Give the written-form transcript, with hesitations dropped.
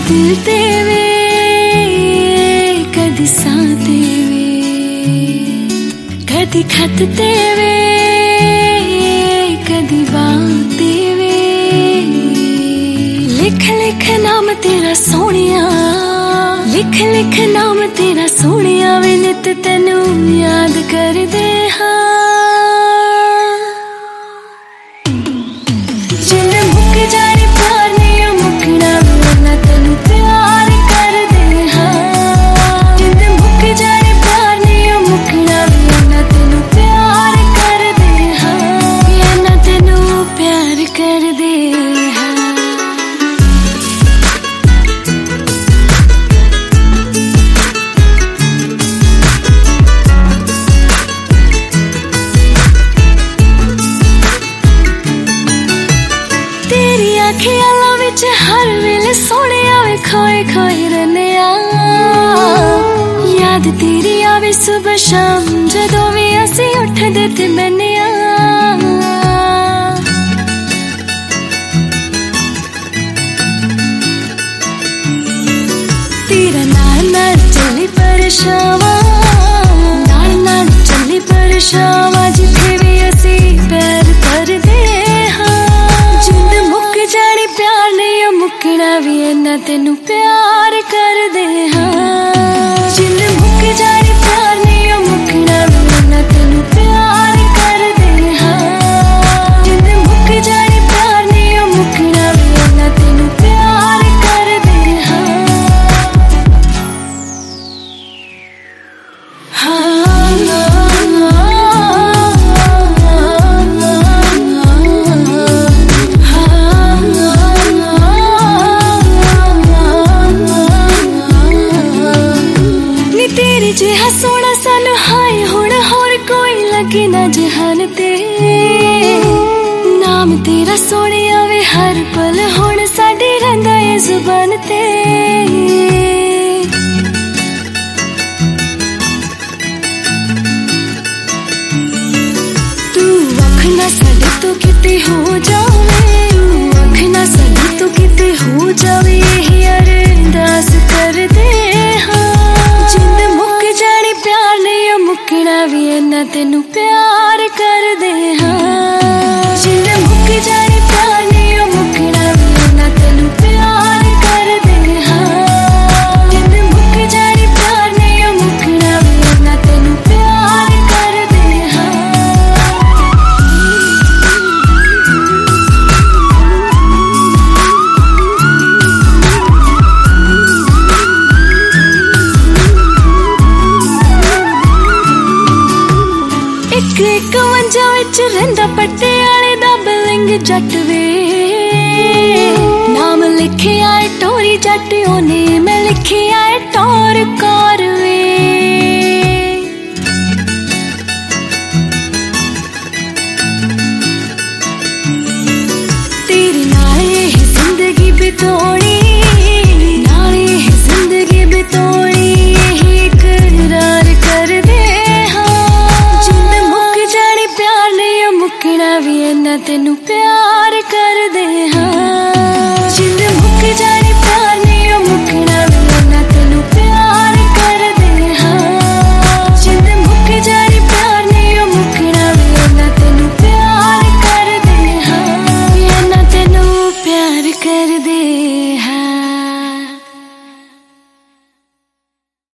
दिल ते वे कदी सां ते वे कदी खत ते वे कदी बात ते वे लिख लिख नाम तेरा सोनिया लिख लिख नाम तेरा सोनिया वे नित तेनू याद कर दे हाँ जिन मुक जाने प्यार नहीं मुकना वरना तेनू प्यार कर दे हाँ जिन मुक जाने प्यार नहीं मुकना वरना तेनू प्यार कर दे हाँ वरना तेनू प्यार कर दे ख्यालों विच हर वेले सोने आवे खोए खोए रहने याद तेरी आवे सुबह शाम जदों भी असी उठदे ते बहने तेरा नाल नाल चली परछावां नाल नाल चली परछावां जिथे भी असी पैर धरदे प्यार नहीं मुकना भी इन्ना तेनू प्यार कर दे हाँ जिन मुक जाने प्यार नहीं मुकना भी इन्ना तेनू प्यार कर दे हाँ जिन मुक जाने प्यार नहीं मुकना भी इन्ना तेनू प्यार कर दे जिहा सोना सानू हाय हुण होर कोई लगे ना जहान ते नाम तेरा सोने आवे हर पल हुण साडी रंदा है जुबान ते तू अख ना साडी तो किते हो जावे अख ना साडी तो किते हो जावे यही अरदास कर दे मुकना भी इन्ना तेनू प्यार कर दे हाँ जिन मुक जाने प्यार नहीं मुकना भी इन्ना तेनू प्यार कर दे हाँ जिन मुक जाने प्यार नहीं मुकना भी इन्ना तेनू प्यार कर दे एक वंजा विच रहिंदा पट्टे आले दा बिलिंग जट वे नाम लिखे आए टोरी जट ओने मैं लिखे आए टोर कौर वे तेरे नाल यह जिंदगी बितोनी नाल यह जिंदगी बितोनी यही इकरार कर दे मुकना भी इन्ना तेनू प्यार कर दे